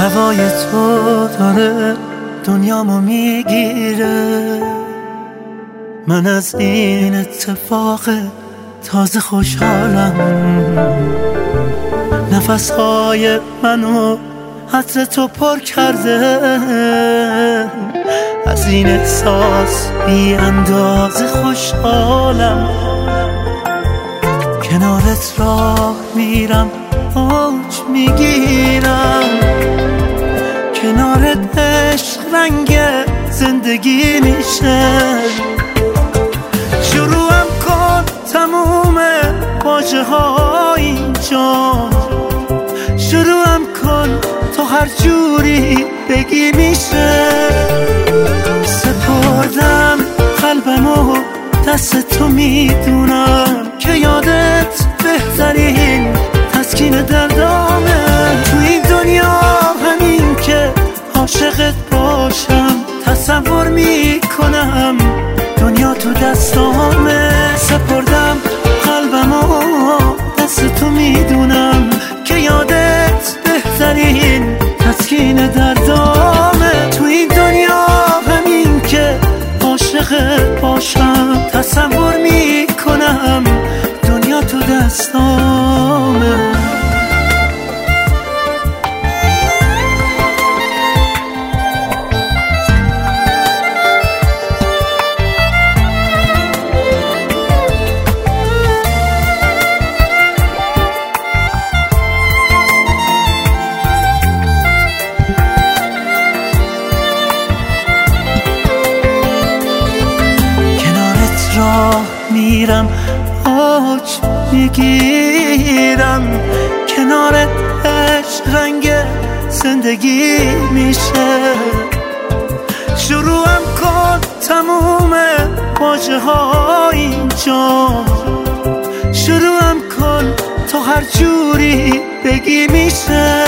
هوای تو داره دنیامو میگیره. من از این اتفاق تازه خوشحالم. نفسهای منو عطر تو پر کرده. از این احساس بی اندازه خوشحالم. کنارت راه میرم اوج میگیرم. کنارت عشق رنگ زندگی میشه. شروعم کن تموم واژه ها اینجا. شروعم کن تو هر جوری بگی میشه. سپردم قلبمو دست تو میدونم که یادت بهترین تسکین دردامه. تو این دنیا همین که عاشقت باشم تصور میکنم دنیا تو دستامه. سپردم قلبمو دست تو میدونم که یادت بهترین تسکین دردامه. تو این دنیا همین که عاشقت باشم تصور میکنم دنیا تو دستامه. راه میرم اوج میگیرم. کنارت عشق رنگ زندگی میشه. شروعم کن تموم واژه ها اینجا. شروعم کن تو هر جوری بگی میشه.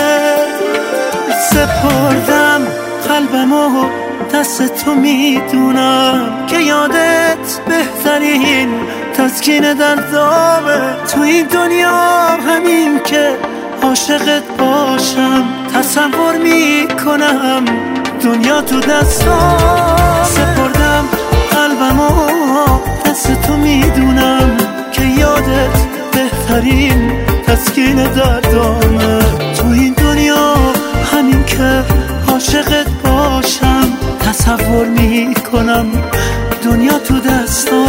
سپردم قلبمو دست تو میدونم که یادت بهترین تسکین دردامه. تو این دنیا همین که عاشقت باشم تصور میکنم دنیا تو دستام. سپردم قلبمو دست تو میدونم که یادت بهترین تسکین دردامه. تو این دنیا همین که عاشقت باشم تصور میکنم دنیا تو دستام.